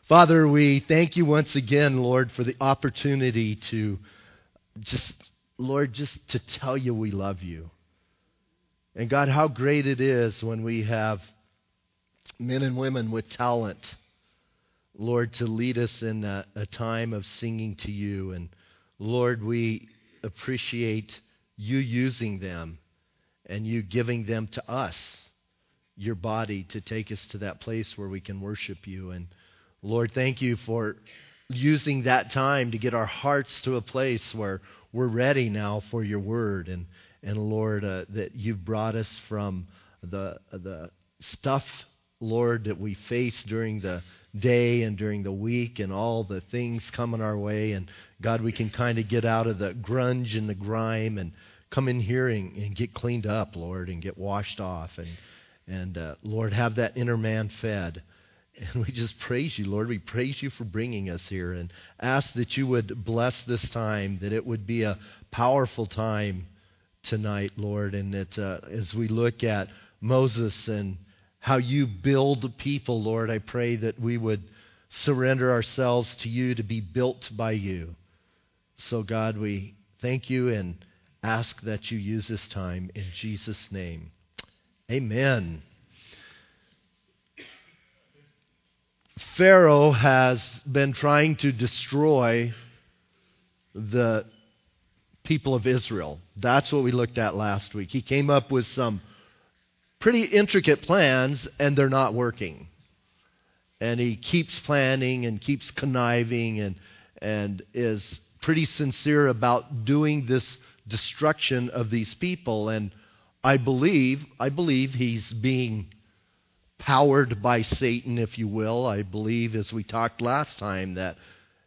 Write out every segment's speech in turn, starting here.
Father, we thank you once again, Lord, for the opportunity to just to tell you we love you. And God, how great it is when we have men and women with talent, Lord, to lead us in a time of singing to you. And Lord, we appreciate you using them and you giving them to us, your body, to take us to that place where we can worship you. And Lord, thank you for using that time to get our hearts to a place where we're ready now for your word. And Lord, that you've brought us from the stuff, Lord, that we face during the day and during the week and all the things coming our way. And God, we can kind of get out of the grunge and the grime and come in here and get cleaned up, Lord, and get washed off. And Lord, have that inner man fed. And we just praise you, Lord. We praise you for bringing us here and ask that you would bless this time, that it would be a powerful time tonight, Lord, and that as we look at Moses and how you build people, Lord, I pray that we would surrender ourselves to you to be built by you. So, God, we thank you and ask that you use this time in Jesus' name. Amen. Pharaoh has been trying to destroy the people of Israel. That's what we looked at last week. He came up with some pretty intricate plans, and they're not working. And he keeps planning and keeps conniving and is pretty sincere about doing this destruction of these people. And I believe he's being powered by Satan, if you will. I believe, as we talked last time, that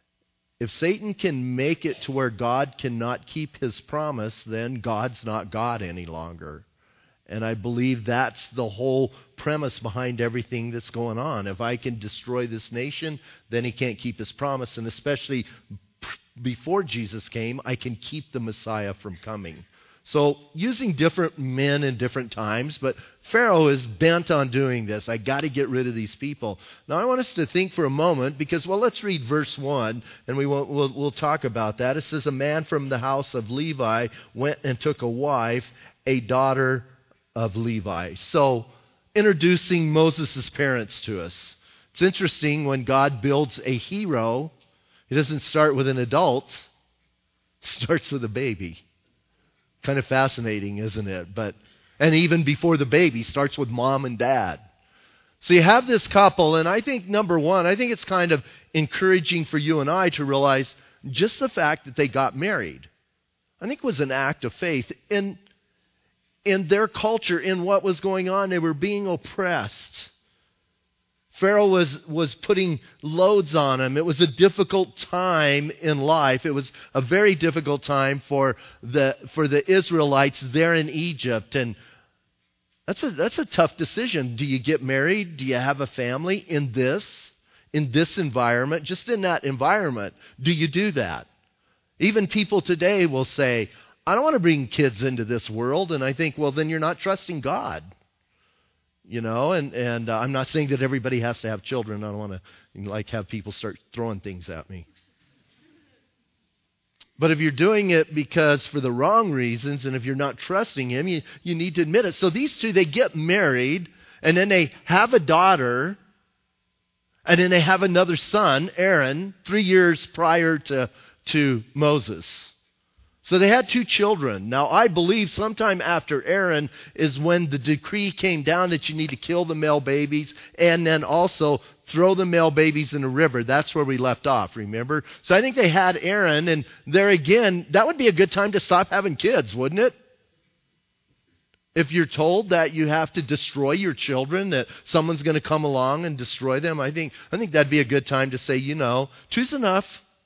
if Satan can make it to where God cannot keep his promise, then God's not God any longer. And I believe that's the whole premise behind everything that's going on. If I can destroy this nation, then he can't keep his promise. And especially before Jesus came, I can keep the Messiah from coming. So using different men in different times, but Pharaoh is bent on doing this. I got to get rid of these people. Now I want us to think for a moment because, well, let's read verse 1 and we'll talk about that. It says, a man from the house of Levi went and took a wife, a daughter of Levi. So introducing Moses' parents to us. It's interesting when God builds a hero, he doesn't start with an adult, he starts with a baby. Kind of fascinating, isn't it? And even before the baby, starts with mom and dad. So you have this couple, and I think, number one, I think it's kind of encouraging for you and I to realize just the fact that they got married, I think was an act of faith. In their culture, in what was going on, they were being oppressed. Pharaoh was putting loads on them. It was a difficult time in life. It was a very difficult time for the Israelites there in Egypt. And that's a tough decision. Do you get married? Do you have a family in this environment? Just in that environment, do you do that? Even people today will say, I don't want to bring kids into this world. And I think, well, then you're not trusting God. You know, and I'm not saying that everybody has to have children. I don't want to have people start throwing things at me. But if you're doing it because for the wrong reasons, and if you're not trusting him, you need to admit it. So these two, they get married, and then they have a daughter, and then they have another son, Aaron, 3 years prior to Moses. So they had 2 children. Now, I believe sometime after Aaron is when the decree came down that you need to kill the male babies and then also throw the male babies in the river. That's where we left off, remember? So I think they had Aaron, and there again, that would be a good time to stop having kids, wouldn't it? If you're told that you have to destroy your children, that someone's going to come along and destroy them, I think that'd be a good time to say, two's enough.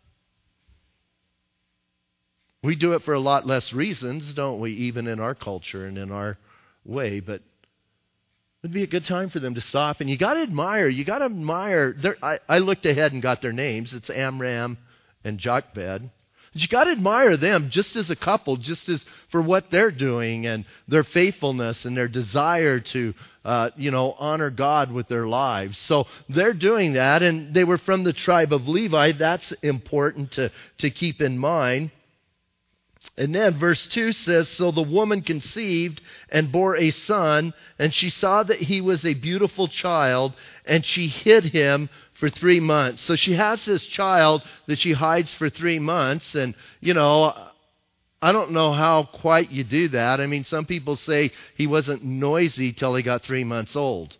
We do it for a lot less reasons, don't we, even in our culture and in our way, but it'd be a good time for them to stop. And you got to admire. I looked ahead and got their names. It's Amram and Jochebed. But you got to admire them just as a couple, just as for what they're doing and their faithfulness and their desire to, honor God with their lives. So they're doing that, and they were from the tribe of Levi. That's important to keep in mind. And then verse 2 says, so the woman conceived and bore a son, and she saw that he was a beautiful child, and she hid him for 3 months. So she has this child that she hides for 3 months, and, I don't know how quite you do that. I mean, some people say he wasn't noisy till he got 3 months old.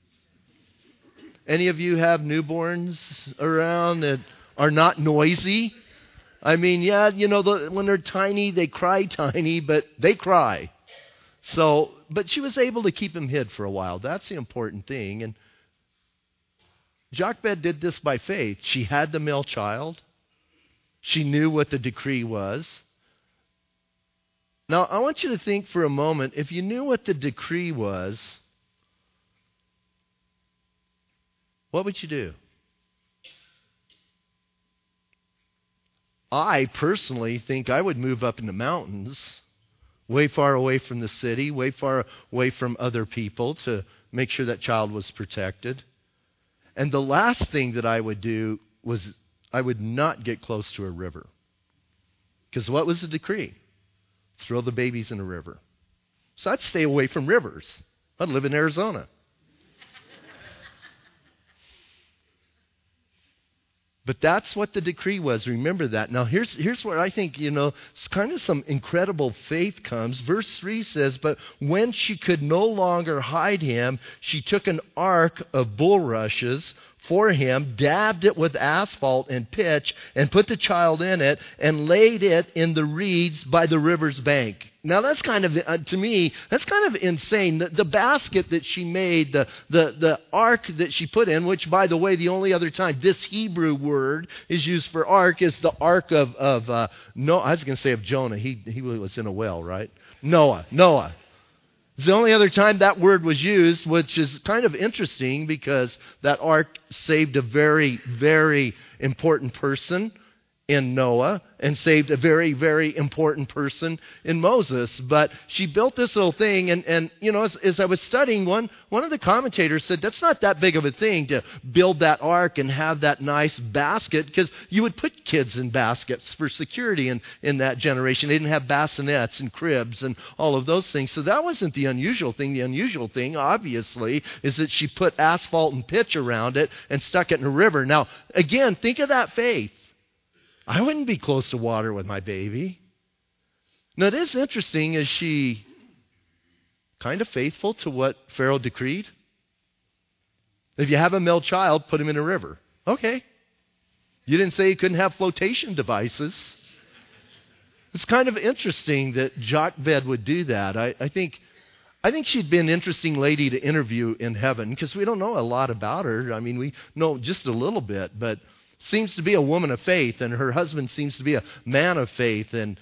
Any of you have newborns around that are not noisy? I mean, yeah, when they're tiny, they cry tiny, but they cry. So, but she was able to keep him hid for a while. That's the important thing. And Jochebed did this by faith. She had the male child. She knew what the decree was. Now, I want you to think for a moment, if you knew what the decree was, what would you do? I personally think I would move up in the mountains, way far away from the city, way far away from other people to make sure that child was protected. And the last thing that I would do was I would not get close to a river. Because what was the decree? Throw the babies in a river. So I'd stay away from rivers. I'd live in Arizona. But that's what the decree was. Remember that. Now, here's where I think, it's kind of some incredible faith comes. Verse 3 says, but when she could no longer hide him, she took an ark of bulrushes for him, dabbed it with asphalt and pitch, and put the child in it, and laid it in the reeds by the river's bank. Now that's kind of, to me, that's kind of insane. The basket that she made, the ark that she put in, which, by the way, the only other time this Hebrew word is used for ark is the ark of Noah. I was going to say of Jonah. He was in a whale, right? Noah. It's the only other time that word was used, which is kind of interesting because that ark saved a very, very important person in Noah and saved a very, very important person in Moses. But she built this little thing, and as I was studying, one of the commentators said that's not that big of a thing to build that ark and have that nice basket, because you would put kids in baskets for security in that generation. They didn't have bassinets and cribs and all of those things. So that wasn't the unusual thing. The unusual thing, obviously, is that she put asphalt and pitch around it and stuck it in a river. Now, again, think of that faith. I wouldn't be close to water with my baby. Now, it is interesting, is she kind of faithful to what Pharaoh decreed? If you have a male child, put him in a river. Okay. You didn't say you couldn't have flotation devices. It's kind of interesting that Jochebed would do that. I think she'd be an interesting lady to interview in heaven, because we don't know a lot about her. I mean, we know just a little bit, but seems to be a woman of faith, and her husband seems to be a man of faith, and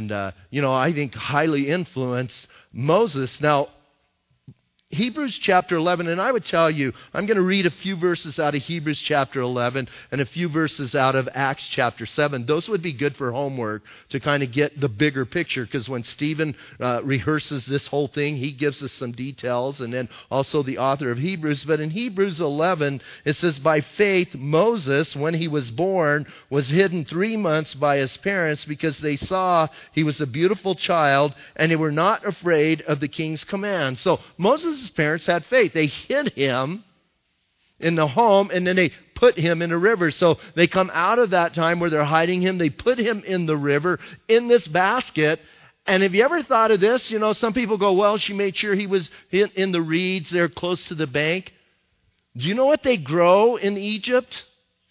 I think highly influenced Moses. Now, Hebrews chapter 11, and I would tell you, I'm going to read a few verses out of Hebrews chapter 11 and a few verses out of Acts chapter 7. Those would be good for homework to kind of get the bigger picture, because when Stephen rehearses this whole thing, he gives us some details, and then also the author of Hebrews. But in Hebrews 11, it says, by faith, Moses, when he was born, was hidden 3 months by his parents because they saw he was a beautiful child, and they were not afraid of the king's command. So Moses' parents had faith. They hid him in the home, and then they put him in a river. So they come out of that time where they're hiding him. They put him in the river in this basket. And have you ever thought of this? Some people go, well, she made sure he was in the reeds there close to the bank. Do you know what they grow in Egypt?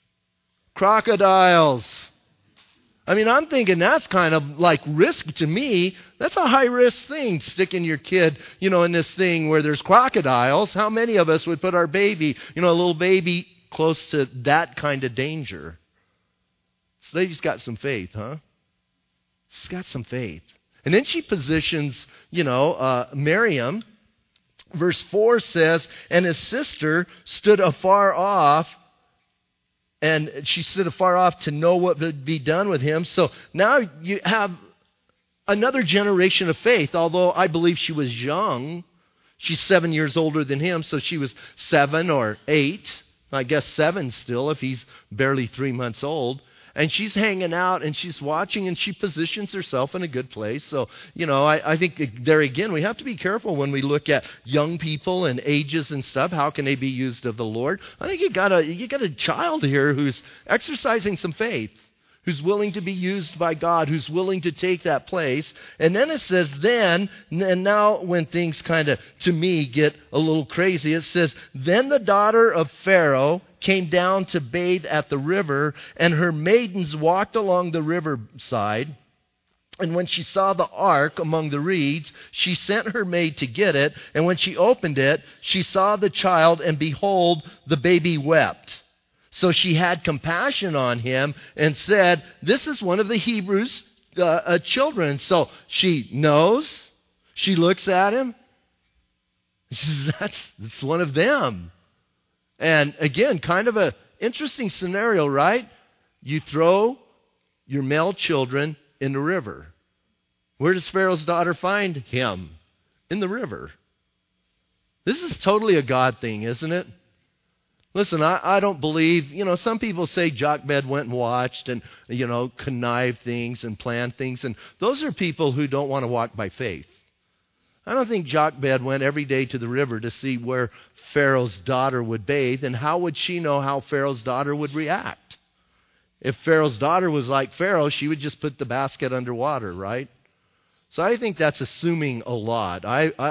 Crocodiles. I mean, I'm thinking that's kind of like risk to me. That's a high-risk thing, sticking your kid, in this thing where there's crocodiles. How many of us would put our baby, a little baby, close to that kind of danger? So they just got some faith, huh? She's got some faith. And then she positions, Miriam. Verse 4 says, and his sister stood afar off And she stood afar off to know what would be done with him. So now you have another generation of faith, although I believe she was young. She's 7 years older than him, so she was 7 or 8. I guess 7 still if he's barely 3 months old. And she's hanging out and she's watching and she positions herself in a good place. So, I think there again, we have to be careful when we look at young people and ages and stuff. How can they be used of the Lord? I think you got a child here who's exercising some faith, who's willing to be used by God, who's willing to take that place. And then it says then, and now when things kind of, to me, get a little crazy, it says, then the daughter of Pharaoh came down to bathe at the river, and her maidens walked along the riverside. And when she saw the ark among the reeds, she sent her maid to get it. And when she opened it, she saw the child, and behold, the baby wept. So she had compassion on him and said, this is one of the Hebrews' children. So she knows, she looks at him, she says, that's one of them. And again, kind of an interesting scenario, right? You throw your male children in the river. Where does Pharaoh's daughter find him? In the river. This is totally a God thing, isn't it? Listen, I don't believe, some people say Jochebed went and watched and, connived things and planned things. And those are people who don't want to walk by faith. I don't think Jochebed went every day to the river to see where Pharaoh's daughter would bathe, and how would she know how Pharaoh's daughter would react? If Pharaoh's daughter was like Pharaoh, she would just put the basket underwater, right? So I think that's assuming a lot.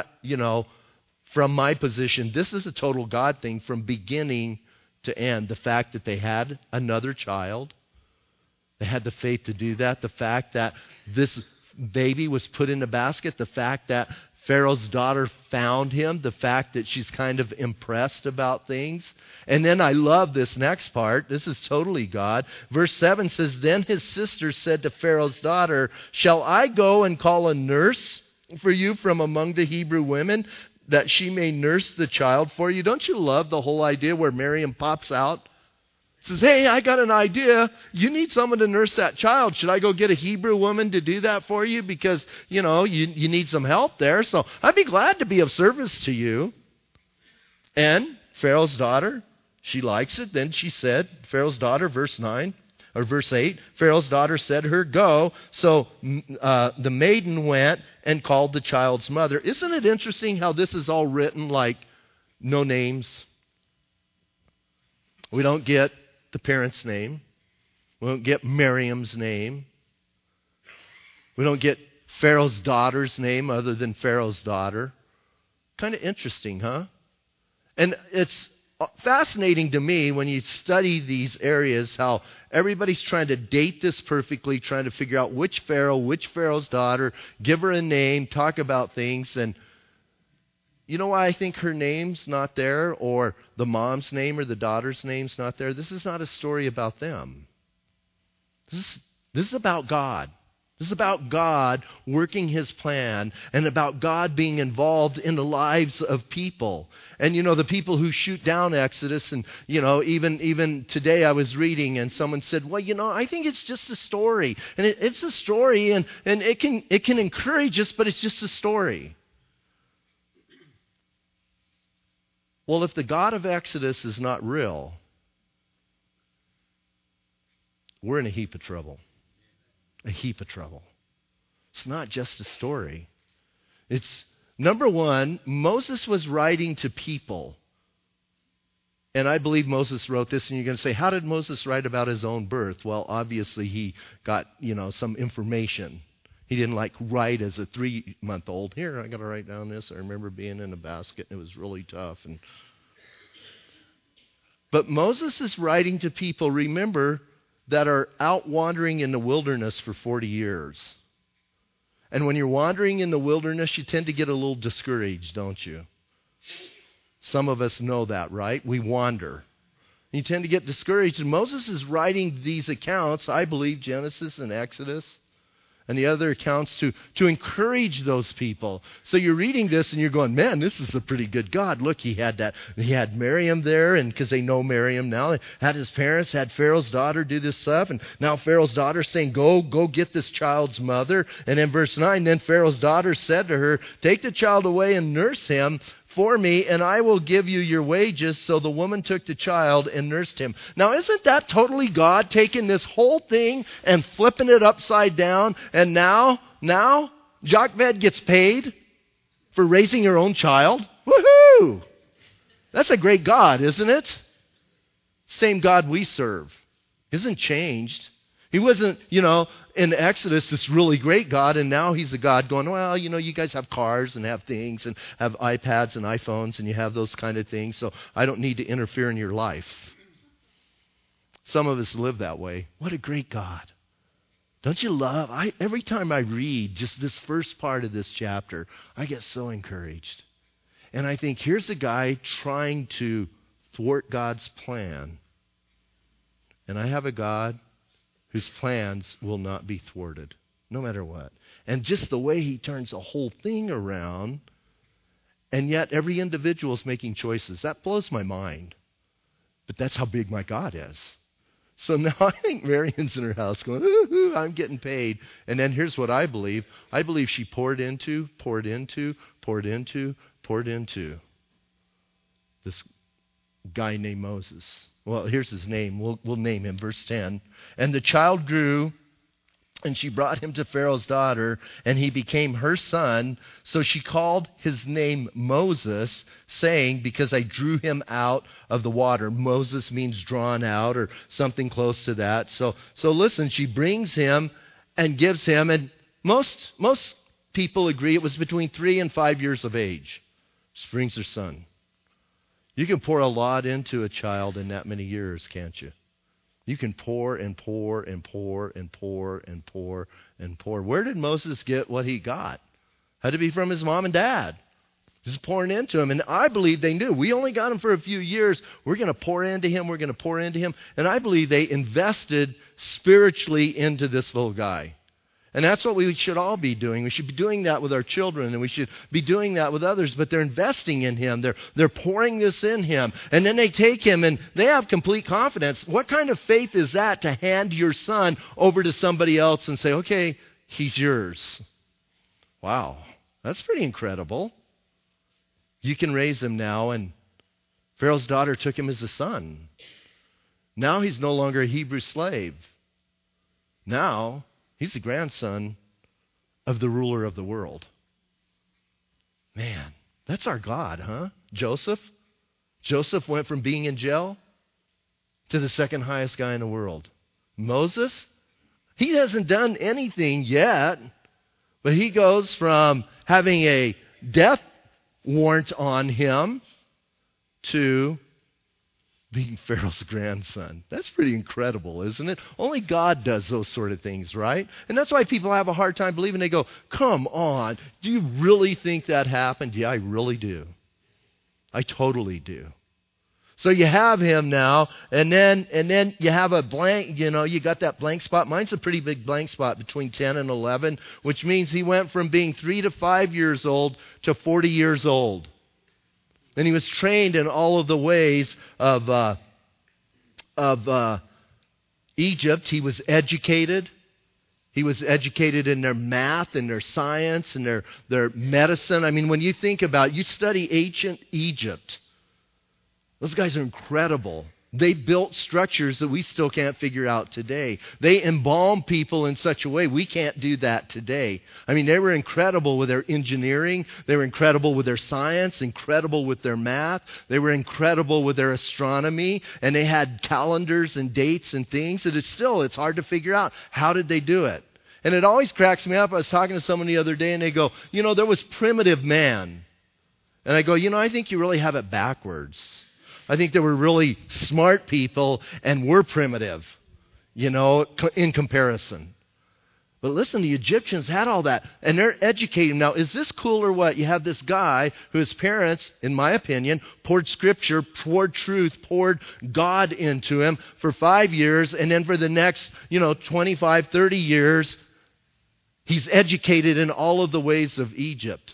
From my position, this is a total God thing from beginning to end. The fact that they had another child, they had the faith to do that, the fact that this baby was put in a basket, the fact that Pharaoh's daughter found him, the fact that she's kind of impressed about things. And then I love this next part. This is totally God. Verse 7 says, then his sister said to Pharaoh's daughter, shall I go and call a nurse for you from among the Hebrew women, that she may nurse the child for you? Don't you love the whole idea where Miriam pops out? Says, hey, I got an idea. You need someone to nurse that child. Should I go get a Hebrew woman to do that for you? Because, you need some help there. So I'd be glad to be of service to you. And Pharaoh's daughter, she likes it. Then she said, Pharaoh's daughter, verse 8, Pharaoh's daughter said to her, go. So the maiden went and called the child's mother. Isn't it interesting how this is all written like no names? We don't get the parent's name. We don't get Miriam's name. We don't get Pharaoh's daughter's name other than Pharaoh's daughter. Kind of interesting, huh? And it's fascinating to me when you study these areas how everybody's trying to date this perfectly, trying to figure out which Pharaoh's daughter, give her a name, talk about things. And you know why I think her name's not there, or the mom's name or the daughter's name's not there? This is not a story about them. This is about God. This is about God working His plan and about God being involved in the lives of people. And, the people who shoot down Exodus, and, even today I was reading and someone said, well, I think it's just a story. And it's a story and it can encourage us, but it's just a story. Well, if the God of Exodus is not real, we're in a heap of trouble. A heap of trouble. It's not just a story. It's, number one, Moses was writing to people. And I believe Moses wrote this, and you're going to say, how did Moses write about his own birth? Well, obviously he got, some information. He didn't write as a 3-month-old. Here, I got to write down this. I remember being in a basket, and it was really tough. But Moses is writing to people, remember, that are out wandering in the wilderness for 40 years. And when you're wandering in the wilderness, you tend to get a little discouraged, don't you? Some of us know that, right? We wander. You tend to get discouraged. And Moses is writing these accounts, I believe, Genesis and Exodus. and the other accounts to encourage those people. So you're reading this and you're going, man, this is a pretty good God. Look, he had Miriam there, and because they know Miriam now, they had his parents, had Pharaoh's daughter do this stuff, and now Pharaoh's daughter saying, go get this child's mother. And in verse 9, then Pharaoh's daughter said to her, take the child away and nurse him for me, and I will give you your wages. So the woman took the child and nursed him. Now, isn't that totally God taking this whole thing and flipping it upside down? And now Jochebed gets paid for raising her own child? Woohoo! That's a great God, isn't it? Same God we serve. Isn't changed. He wasn't, in Exodus, this really great God, and now he's the God going, well, you guys have cars and have things and have iPads and iPhones and you have those kind of things, so I don't need to interfere in your life. Some of us live that way. What a great God. Don't you love? Every time I read just this first part of this chapter, I get so encouraged. And I think, here's a guy trying to thwart God's plan. And I have a God whose plans will not be thwarted, no matter what. And just the way he turns the whole thing around, and yet every individual is making choices. That blows my mind. But that's how big my God is. So now I think Marion's in her house going, ooh, I'm getting paid. And then here's what I believe. I believe she poured into this guy named Moses. Well, here's his name. We'll name him. Verse 10. And the child grew, and she brought him to Pharaoh's daughter, and he became her son. So she called his name Moses, saying, because I drew him out of the water. Moses means drawn out or something close to that. So listen, she brings him and gives him, and most people agree it was between 3 and 5 years of age. She brings her son. You can pour a lot into a child in that many years, can't you? You can pour and pour and pour and pour and pour and pour. Where did Moses get what he got? Had to be from his mom and dad. Just pouring into him. And I believe they knew. We only got him for a few years. We're going to pour into him. We're going to pour into him. And I believe they invested spiritually into this little guy. And that's what we should all be doing. We should be doing that with our children, and we should be doing that with others. But they're investing in him. They're pouring this in him. And then they take him, and they have complete confidence. What kind of faith is that, to hand your son over to somebody else and say, okay, he's yours? Wow, that's pretty incredible. You can raise him now, and Pharaoh's daughter took him as a son. Now he's no longer a Hebrew slave. Now he's the grandson of the ruler of the world. Man, that's our God, huh? Joseph went from being in jail to the second highest guy in the world. Moses, he hasn't done anything yet, but he goes from having a death warrant on him to being Pharaoh's grandson. That's pretty incredible, isn't it? Only God does those sort of things, right? And that's why people have a hard time believing. They go, come on, do you really think that happened? Yeah, I really do. I totally do. So you have him now, and then you have a blank, you got that blank spot. Mine's a pretty big blank spot between 10 and 11, which means he went from being 3 to 5 years old to 40 years old. And he was trained in all of the ways of Egypt. He was educated. He was educated in their math and their science and their medicine. I mean, when you think about it, you study ancient Egypt, those guys are incredible. They built structures that we still can't figure out today. They embalmed people in such a way we can't do that today. I mean, they were incredible with their engineering. They were incredible with their science, incredible with their math. They were incredible with their astronomy. And they had calendars and dates and things that it's hard to figure out. How did they do it? And it always cracks me up. I was talking to someone the other day and they go, there was primitive man. And I go, I think you really have it backwards. I think there were really smart people and we're primitive, in comparison. But listen, the Egyptians had all that, and they're educating. Now, is this cool or what? You have this guy whose parents, in my opinion, poured Scripture, poured truth, poured God into him for 5 years, and then for the next, 25, 30 years, He's educated in all of the ways of Egypt.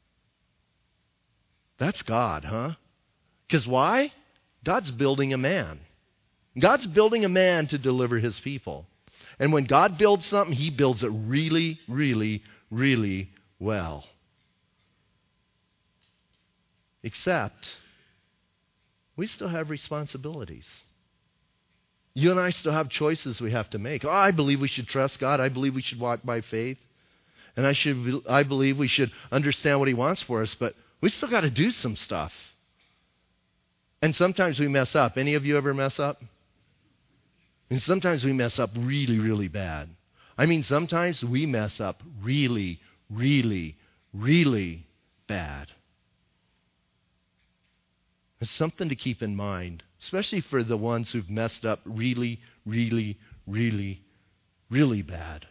That's God, huh? Because why? God's building a man. God's building a man to deliver his people. And when God builds something, he builds it really, really, really well. Except, we still have responsibilities. You and I still have choices we have to make. Oh, I believe we should trust God. I believe we should walk by faith. And I believe we should understand what he wants for us. But we still got to do some stuff. And sometimes we mess up. Any of you ever mess up? And sometimes we mess up really, really bad. I mean, sometimes we mess up really, really, really bad. It's something to keep in mind, especially for the ones who've messed up really, really, really, really bad.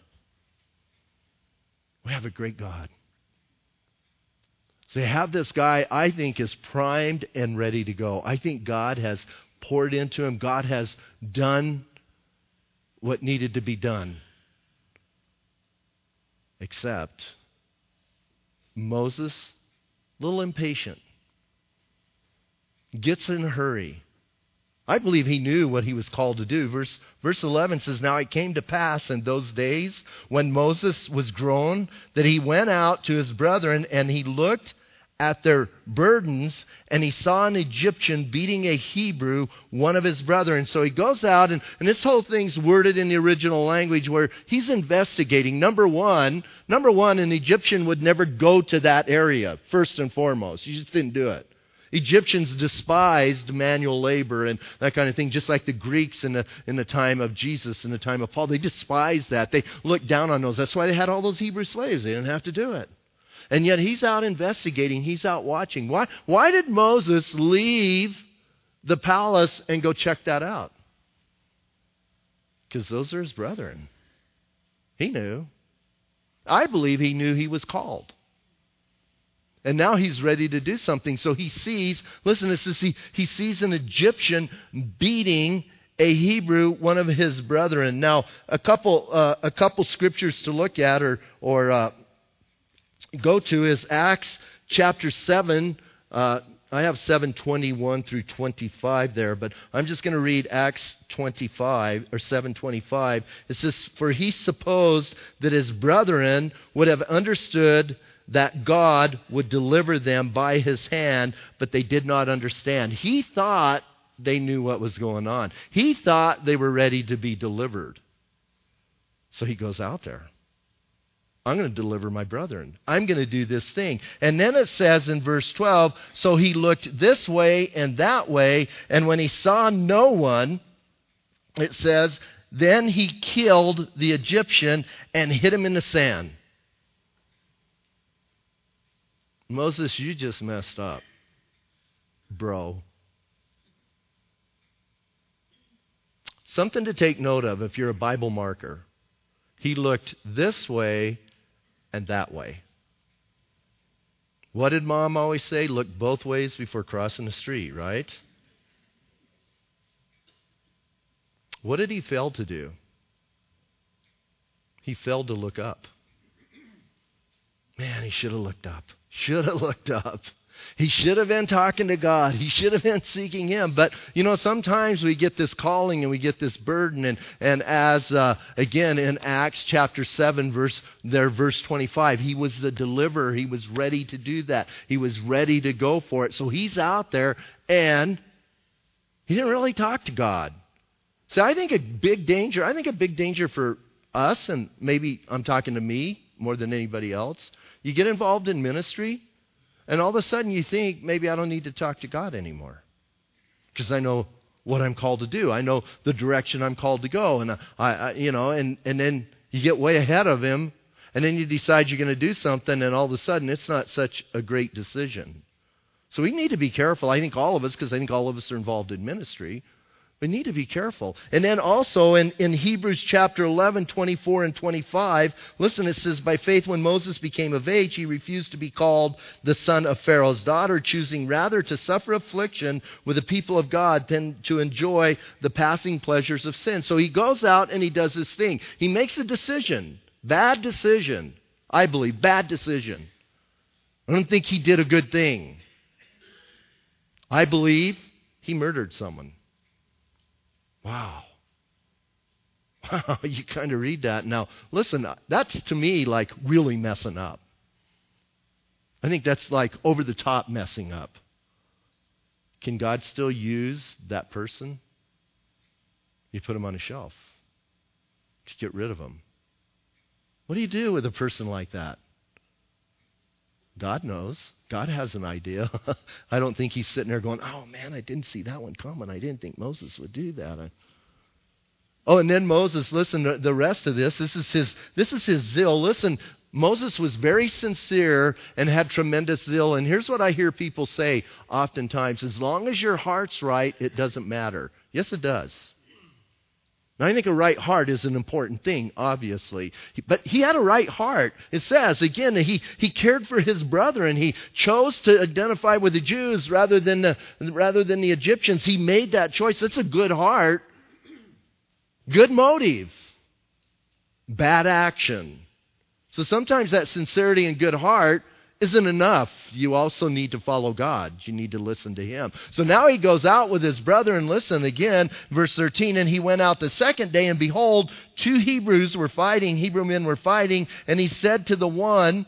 We have a great God. So you have this guy I think is primed and ready to go. I think God has poured into him. God has done what needed to be done. Except Moses, a little impatient, gets in a hurry. I believe he knew what he was called to do. Verse 11 says, "Now it came to pass in those days when Moses was grown that he went out to his brethren and he looked at their burdens, and he saw an Egyptian beating a Hebrew, one of his brethren." So he goes out, and this whole thing's worded in the original language where he's investigating. Number one, an Egyptian would never go to that area, first and foremost. You just didn't do it. Egyptians despised manual labor and that kind of thing, just like the Greeks in the time of Jesus, in the time of Paul. They despised that. They looked down on those. That's why they had all those Hebrew slaves. They didn't have to do it. And yet he's out investigating. He's out watching. Why did Moses leave the palace and go check that out? Because those are his brethren. He knew. I believe he knew he was called. And now he's ready to do something. So he sees, listen, it says he sees an Egyptian beating a Hebrew, one of his brethren. Now, a couple scriptures to look at or go to is Acts chapter 7. I have 7:21 through 25 there, but I'm just going to read Acts 25 or 7:25. It says, "For he supposed that his brethren would have understood that God would deliver them by his hand, but they did not understand." He thought they knew what was going on. He thought they were ready to be delivered. So he goes out there. I'm going to deliver my brethren. I'm going to do this thing. And then it says in verse 12, "So he looked this way and that way, and when he saw no one," it says, "then he killed the Egyptian and hid him in the sand." Moses, you just messed up, bro. Something to take note of if you're a Bible marker. He looked this way and that way. What did Mom always say? Look both ways before crossing the street, right? What did he fail to do? He failed to look up. Man, he should have looked up. Should have looked up. He should have been talking to God. He should have been seeking him. But, sometimes we get this calling and we get this burden. And as, again, in Acts chapter 7, verse 25, he was the deliverer. He was ready to do that. He was ready to go for it. So he's out there and he didn't really talk to God. So I think a big danger for us, and maybe I'm talking to me more than anybody else, you get involved in ministry, and all of a sudden you think, maybe I don't need to talk to God anymore because I know what I'm called to do. I know the direction I'm called to go, and and then you get way ahead of him, and then you decide you're going to do something, and all of a sudden it's not such a great decision. So we need to be careful. I think all of us, because I think all of us are involved in ministry. We need to be careful. And then also in Hebrews chapter 11, 24 and 25, listen, it says, "By faith when Moses became of age, he refused to be called the son of Pharaoh's daughter, choosing rather to suffer affliction with the people of God than to enjoy the passing pleasures of sin." So he goes out and he does this thing. He makes a decision. Bad decision. I believe, bad decision. I don't think he did a good thing. I believe he murdered someone. Wow. Wow, you kind of read that. Now, listen, that's to me like really messing up. I think that's like over the top messing up. Can God still use that person? You put him on a shelf. Just get rid of him. What do you do with a person like that? God knows. God has an idea. I don't think he's sitting there going, oh man, I didn't see that one coming. I didn't think Moses would do that. Oh, and then Moses, listen to the rest of this. This is his zeal. Listen, Moses was very sincere and had tremendous zeal. And here's what I hear people say oftentimes. As long as your heart's right, it doesn't matter. Yes, it does. Now, I think a right heart is an important thing, obviously. But he had a right heart. It says, again, he cared for his brother, and he chose to identify with the Jews rather than the Egyptians. He made that choice. That's a good heart. Good motive. Bad action. So sometimes that sincerity and good heart isn't enough. You also need to follow God. You need to listen to him. So now he goes out with his brother, and listen again, verse 13, and he went out the second day, and behold, two Hebrew men were fighting, and he said to the one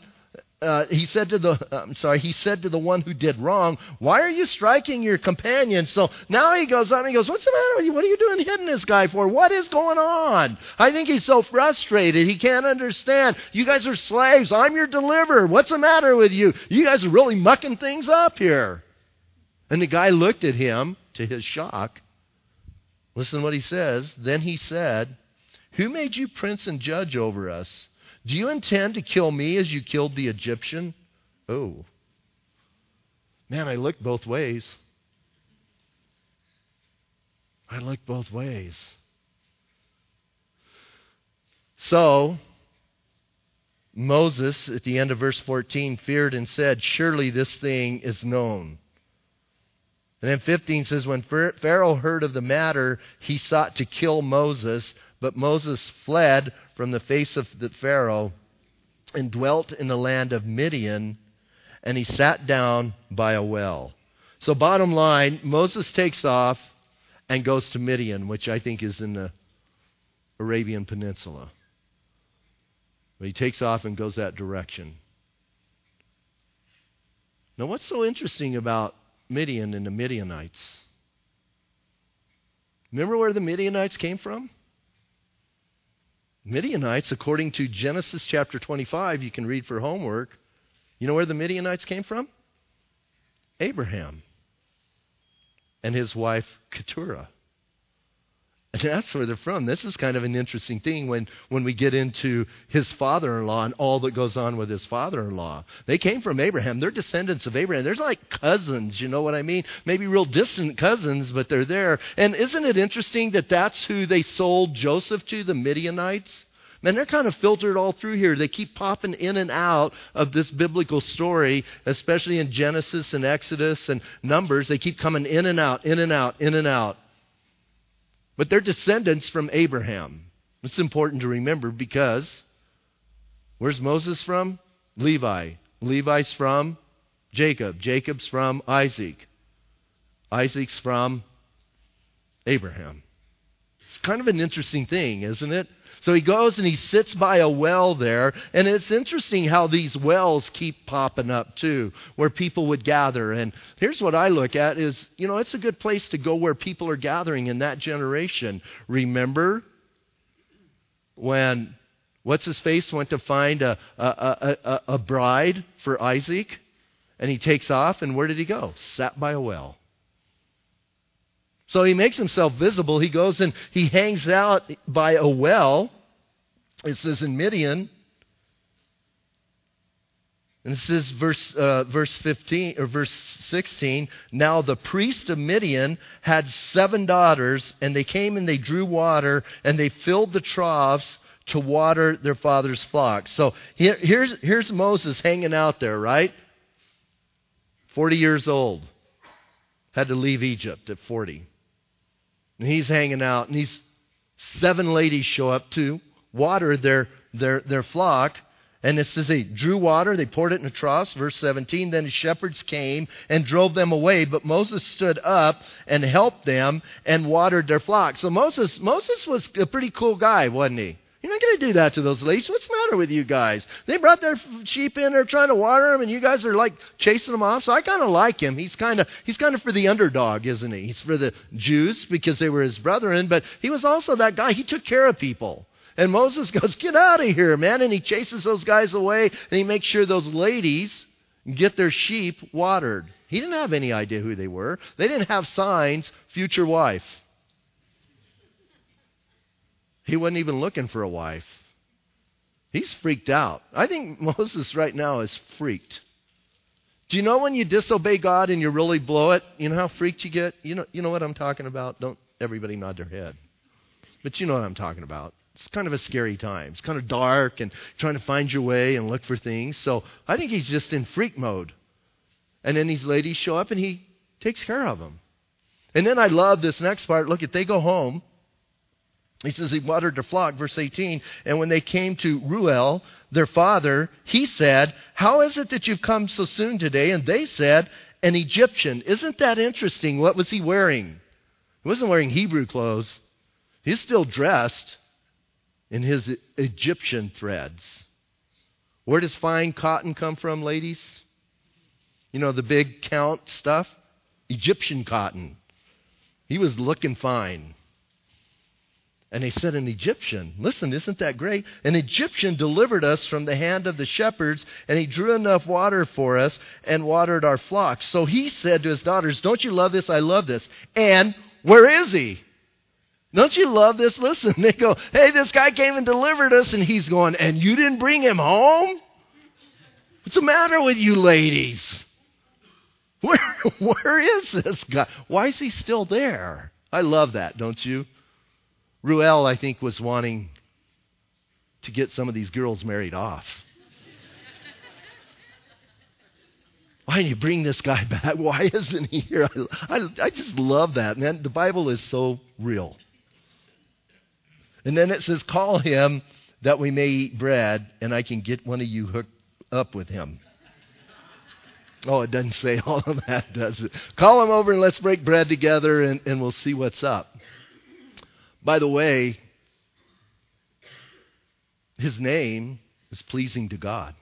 who did wrong, why are you striking your companion? So now he goes up and he goes, what's the matter with you? What are you doing hitting this guy for? What is going on? I think he's so frustrated. He can't understand. You guys are slaves. I'm your deliverer. What's the matter with you? You guys are really mucking things up here. And the guy looked at him to his shock. Listen to what he says. Then he said, who made you prince and judge over us? Do you intend to kill me as you killed the Egyptian? Oh. Man, I looked both ways. So, Moses, at the end of verse 14, feared and said, surely this thing is known. And then 15 says, when Pharaoh heard of the matter, he sought to kill Moses, but Moses fled from the face of the Pharaoh and dwelt in the land of Midian, and he sat down by a well. So bottom line, Moses takes off and goes to Midian, which I think is in the Arabian Peninsula. But he takes off and goes that direction. Now what's so interesting about Midian and the Midianites? Remember where the Midianites came from? Midianites, according to Genesis chapter 25, you can read for homework. You know where the Midianites came from? Abraham and his wife Keturah. And that's where they're from. This is kind of an interesting thing when we get into his father-in-law and all that goes on with his father-in-law. They came from Abraham. They're descendants of Abraham. They're like cousins, you know what I mean? Maybe real distant cousins, but they're there. And isn't it interesting that that's who they sold Joseph to, the Midianites? Man, they're kind of filtered all through here. They keep popping in and out of this biblical story, especially in Genesis and Exodus and Numbers. They keep coming in and out, in and out, in and out. But they're descendants from Abraham. It's important to remember because where's Moses from? Levi. Levi's from Jacob. Jacob's from Isaac. Isaac's from Abraham. It's kind of an interesting thing, isn't it? So he goes and he sits by a well there, and it's interesting how these wells keep popping up too, where people would gather. And here's what I look at is, it's a good place to go where people are gathering in that generation. Remember when, what's-his-face went to find a bride for Isaac, and he takes off, and where did he go? Sat by a well. So he makes himself visible. He goes and he hangs out by a well. It says in Midian. And it says verse 15 or verse 16. Now the priest of Midian had 7 daughters, and they came and they drew water, and they filled the troughs to water their father's flock. So here's Moses hanging out there, right? 40 years old. Had to leave Egypt at 40. And he's hanging out, and these 7 ladies show up to water their their flock. And it says they drew water, they poured it in a trough, verse 17. Then the shepherds came and drove them away, but Moses stood up and helped them and watered their flock. So Moses was a pretty cool guy, wasn't he? You're not going to do that to those ladies. What's the matter with you guys? They brought their sheep in, they're trying to water them, and you guys are like chasing them off. So I kind of like him. He's kind of for the underdog, isn't he? He's for the Jews because they were his brethren, but he was also that guy. He took care of people. And Moses goes, get out of here, man. And he chases those guys away, and he makes sure those ladies get their sheep watered. He didn't have any idea who they were. They didn't have signs, future wife. He wasn't even looking for a wife. He's freaked out. I think Moses right now is freaked. Do you know when you disobey God and you really blow it? You know how freaked you get? You know what I'm talking about? Don't everybody nod their head. But you know what I'm talking about. It's kind of a scary time. It's kind of dark and trying to find your way and look for things. So I think he's just in freak mode. And then these ladies show up and he takes care of them. And then I love this next part. Look, if they go home, he says he watered their flock, verse 18. And when they came to Reuel, their father, he said, how is it that you've come so soon today? And they said, an Egyptian. Isn't that interesting? What was he wearing? He wasn't wearing Hebrew clothes. He's still dressed in his Egyptian threads. Where does fine cotton come from, ladies? You know, the big count stuff? Egyptian cotton. He was looking fine. And they said, an Egyptian. Listen, isn't that great? An Egyptian delivered us from the hand of the shepherds, and he drew enough water for us and watered our flocks. So he said to his daughters, don't you love this? I love this. And where is he? Don't you love this? Listen, they go, hey, this guy came and delivered us, and he's going, and you didn't bring him home? What's the matter with you ladies? Where is this guy? Why is he still there? I love that, don't you? Reuel, I think, was wanting to get some of these girls married off. Why don't you bring this guy back? Why isn't he here? I just love that, man. The Bible is so real. And then it says, call him that we may eat bread, and I can get one of you hooked up with him. Oh, it doesn't say all of that, does it? Call him over and let's break bread together, and we'll see what's up. By the way, his name is pleasing to God.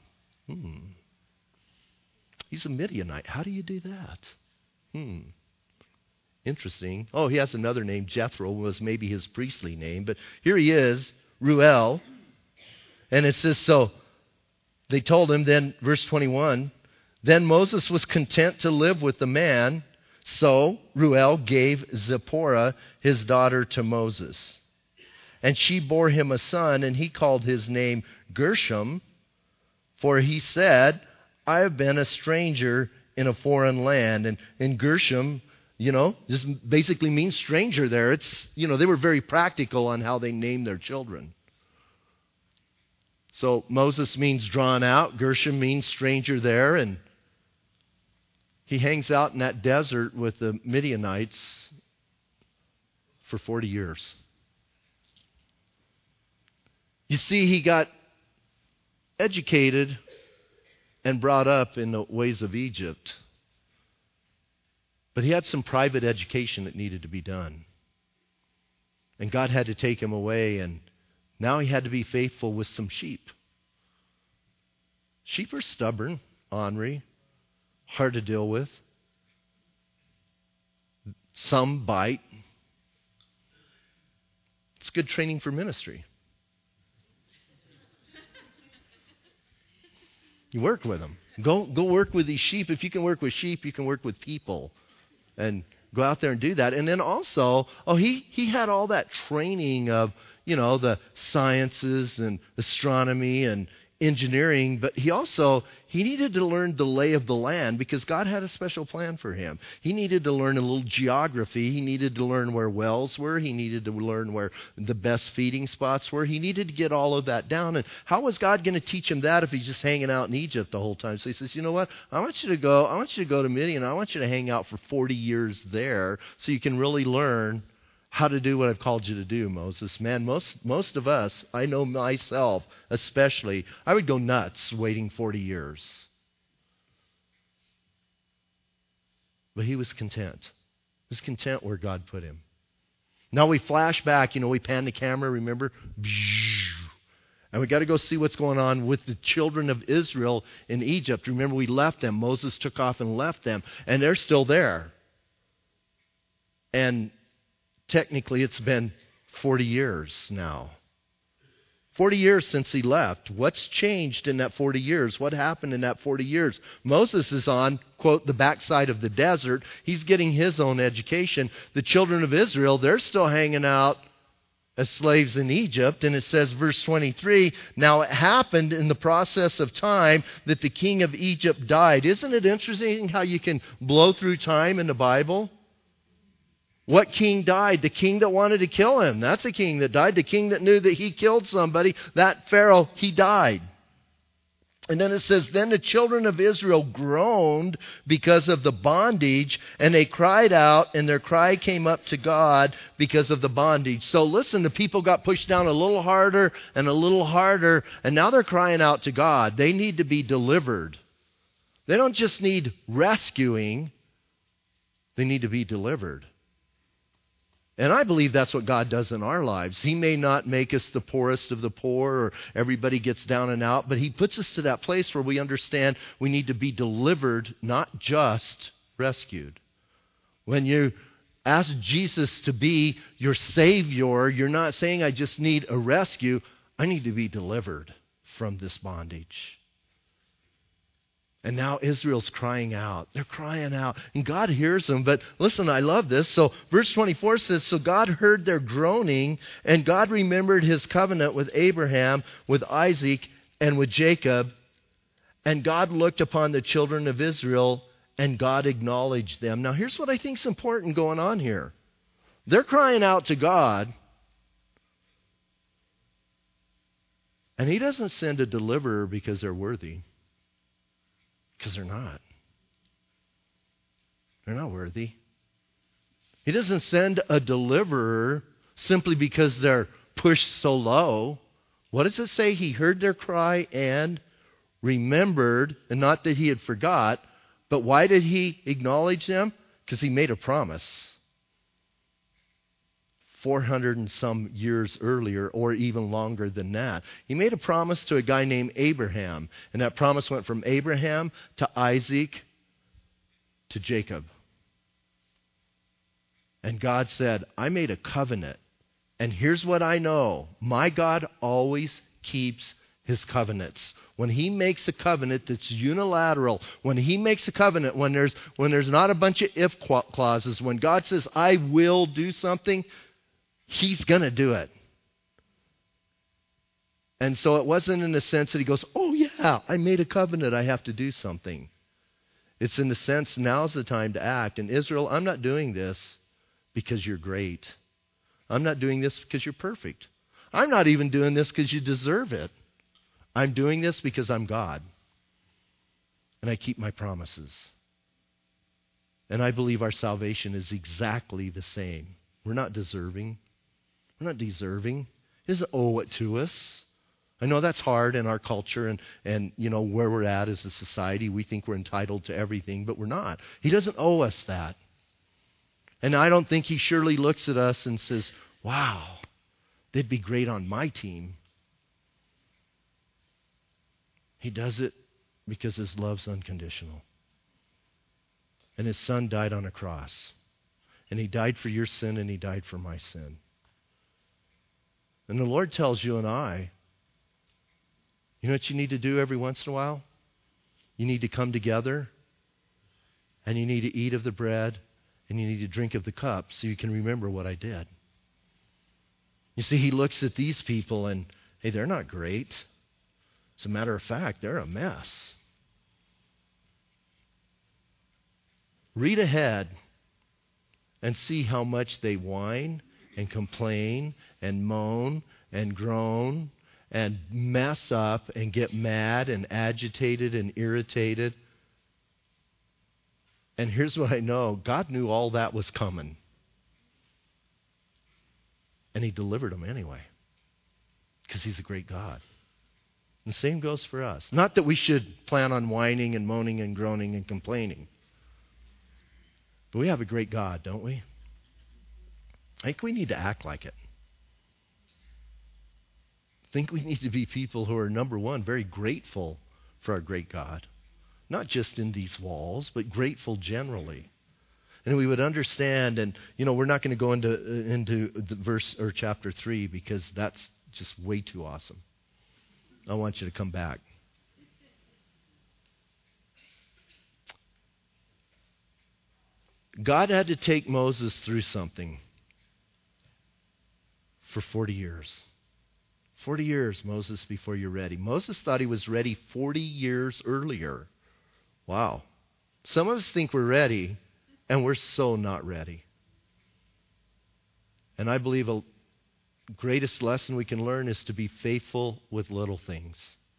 He's a Midianite. How do you do that? Interesting. Oh, he has another name. Jethro was maybe his priestly name. But here he is, Reuel. And it says, so they told him then, verse 21, then Moses was content to live with the man. So Reuel gave Zipporah, his daughter, to Moses. And she bore him a son, and he called his name Gershom. For he said, I have been a stranger in a foreign land. And Gershom, just basically means stranger there. It's, they were very practical on how they named their children. So Moses means drawn out. Gershom means stranger there. And he hangs out in that desert with the Midianites for 40 years. You see, he got educated and brought up in the ways of Egypt. But he had some private education that needed to be done. And God had to take him away, and now he had to be faithful with some sheep. Sheep are stubborn, ornery, hard to deal with. Some bite. It's good training for ministry. You work with them. Go work with these sheep. If you can work with sheep, you can work with people. And go out there and do that. And then also, he had all that training of, the sciences and astronomy and engineering, but he needed to learn the lay of the land because God had a special plan for him. He needed to learn a little geography. He needed to learn where wells were. He needed to learn where the best feeding spots were. He needed to get all of that down. And how was God going to teach him that if he's just hanging out in Egypt the whole time? So he says, you know what? I want you to go to Midian. I want you to hang out for 40 years there so you can really learn how to do what I've called you to do, Moses. Man, most of us, I know myself especially, I would go nuts waiting 40 years. But he was content. He was content where God put him. Now we flash back, we pan the camera, remember? And we got to go see what's going on with the children of Israel in Egypt. Remember, we left them. Moses took off and left them. And they're still there. And technically, it's been 40 years now. 40 years since he left. What's changed in that 40 years? What happened in that 40 years? Moses is on, quote, the backside of the desert. He's getting his own education. The children of Israel, they're still hanging out as slaves in Egypt. And it says, verse 23, now it happened in the process of time that the king of Egypt died. Isn't it interesting how you can blow through time in the Bible? What king died? The king that wanted to kill him. That's a king that died. The king that knew that he killed somebody, that Pharaoh, he died. And then it says, then the children of Israel groaned because of the bondage, and they cried out, and their cry came up to God because of the bondage. So listen, the people got pushed down a little harder, and now they're crying out to God. They need to be delivered. They don't just need rescuing, they need to be delivered. And I believe that's what God does in our lives. He may not make us the poorest of the poor or everybody gets down and out, but He puts us to that place where we understand we need to be delivered, not just rescued. When you ask Jesus to be your Savior, you're not saying, I just need a rescue. I need to be delivered from this bondage. And now Israel's crying out. They're crying out. And God hears them. But listen, I love this. So verse 24 says, so God heard their groaning, and God remembered His covenant with Abraham, with Isaac, and with Jacob. And God looked upon the children of Israel, and God acknowledged them. Now here's what I think is important going on here. They're crying out to God. And He doesn't send a deliverer because they're worthy. Because they're not. They're not worthy. He doesn't send a deliverer simply because they're pushed so low. What does it say? He heard their cry and remembered, and not that He had forgot, but why did He acknowledge them? Because He made a promise. 400 and some years earlier, or even longer than that. He made a promise to a guy named Abraham, and that promise went from Abraham to Isaac to Jacob. And God said, I made a covenant, and here's what I know. My God always keeps His covenants. When He makes a covenant that's unilateral, when He makes a covenant, when there's not a bunch of if clauses, when God says, I will do something, He's going to do it. And so it wasn't in the sense that He goes, oh yeah, I made a covenant, I have to do something. It's in the sense, now's the time to act. And Israel, I'm not doing this because you're great. I'm not doing this because you're perfect. I'm not even doing this because you deserve it. I'm doing this because I'm God. And I keep my promises. And I believe our salvation is exactly the same. We're not deserving. We're not deserving. He doesn't owe it to us. I know that's hard in our culture and where we're at as a society. We think we're entitled to everything, but we're not. He doesn't owe us that. And I don't think He surely looks at us and says, wow, they'd be great on my team. He does it because His love's unconditional. And His Son died on a cross. And He died for your sin, and He died for my sin. And the Lord tells you and I, you know what you need to do every once in a while? You need to come together, and you need to eat of the bread, and you need to drink of the cup so you can remember what I did. You see, He looks at these people and, hey, they're not great. As a matter of fact, they're a mess. Read ahead and see how much they whine and complain and moan and groan and mess up and get mad and agitated and irritated. And here's what I know. God knew all that was coming. And he delivered them anyway, because he's a great God. And the same goes for us. Not that we should plan on whining and moaning and groaning and complaining. But we have a great God, don't we? I think we need to act like it. I think we need to be people who are, number one, very grateful for our great God. Not just in these walls, but grateful generally. And we would understand, and we're not going to go into the verse or chapter 3 because that's just way too awesome. I want you to come back. God had to take Moses through something for 40 years. 40 years, Moses, before you're ready. Moses thought he was ready 40 years earlier. Wow. Some of us think we're ready, and we're so not ready. And I believe the greatest lesson we can learn is to be faithful with little things.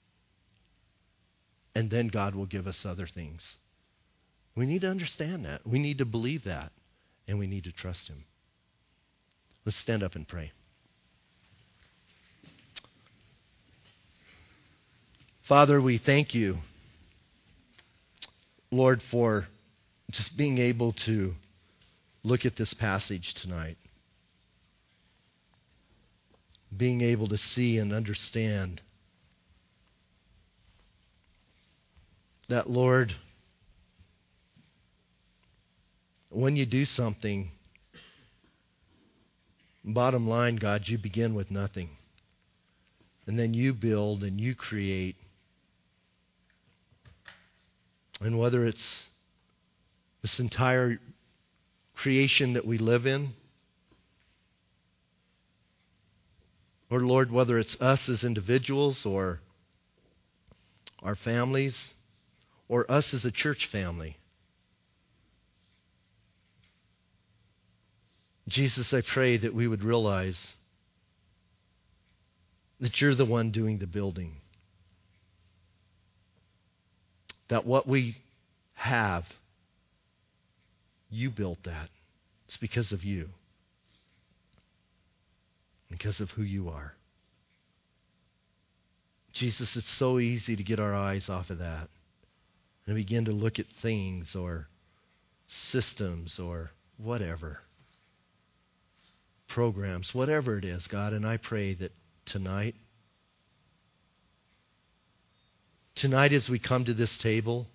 And then God will give us other things. We need to understand that. We need to believe that. And we need to trust Him. Let's stand up and pray. Father, we thank you, Lord, for just being able to look at this passage tonight. Being able to see and understand that, Lord, when you do something, bottom line, God, you begin with nothing. And then you build and you create. And whether it's this entire creation that we live in, or Lord, whether it's us as individuals or our families or us as a church family, Jesus, I pray that we would realize that you're the one doing the building. That what we have, you built that. It's because of you. Because of who you are. Jesus, it's so easy to get our eyes off of that and begin to look at things or systems or whatever. Programs, whatever it is, God. And I pray that tonight as we come to this table,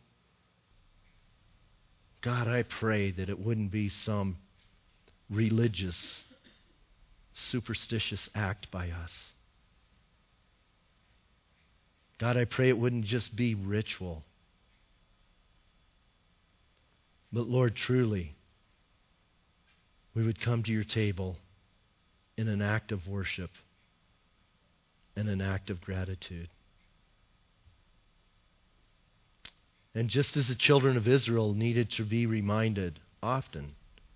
God, I pray that it wouldn't be some religious, superstitious act by us. God, I pray it wouldn't just be ritual. But Lord, truly, we would come to your table in an act of worship and an act of gratitude. And just as the children of Israel needed to be reminded often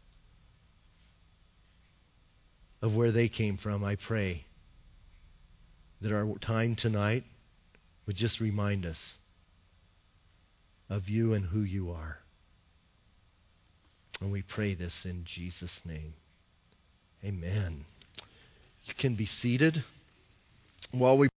of where they came from, I pray that our time tonight would just remind us of you and who you are. And we pray this in Jesus' name. Amen. You can be seated while we